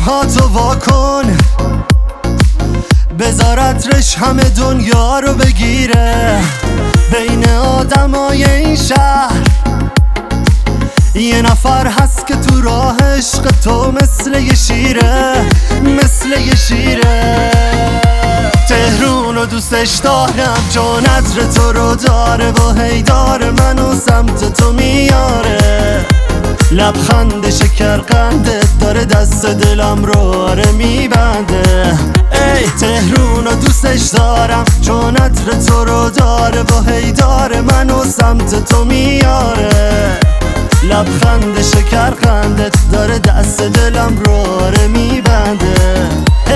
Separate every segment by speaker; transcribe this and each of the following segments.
Speaker 1: چشمهاتو واکن، بذار عطرش همه دنیا رو بگیره. بین آدمای این شهر یه نفر هست که تو راه عشق تو مثل یه شیره، مثل یه شیره. تهرون رو دوستش دارم چون عطر تو رو داره و هی داره منو سمت تو میاره. لبخند شکرقندت داره دست دلم رو آره میبنده. ای تهرون رو دوستش دارم چون عطر تو رو داره و هی داره منو سمت تو میاره. لبخند شکرقندت داره دست دلم رو آره میبنده.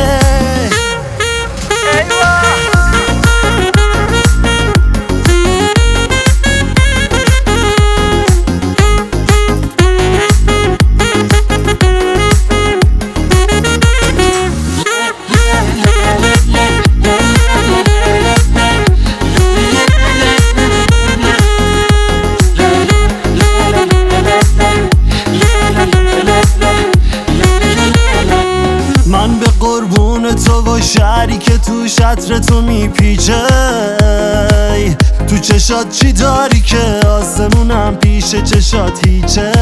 Speaker 1: من به قربون تو و شهری که تو عطر تو میپیچه. تو چشات چی داری که آسمونم پیش چشات هیچه.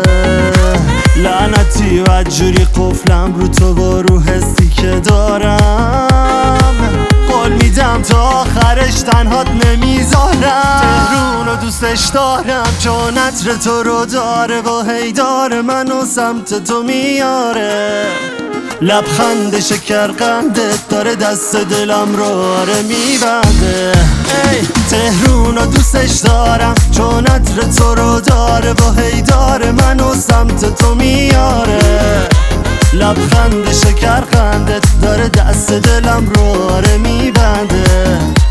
Speaker 1: لعنتی و جوری قفلم رو تو و رو حسی که دارم. قول میدم تا آخرش تنهات نمیذارم. تهرون رو دوستش دارم چون عطر تو رو داره و هی داره منو سمت تو میاره. لبخند شکرقندت داره دست دلم رو آره میبنده. ای تهرون رو دوستش دارم چون عطر تو رو داره و هی داره منو سمت تو میاره. لبخند شکرقندت داره دست دلم رو آره میبنده.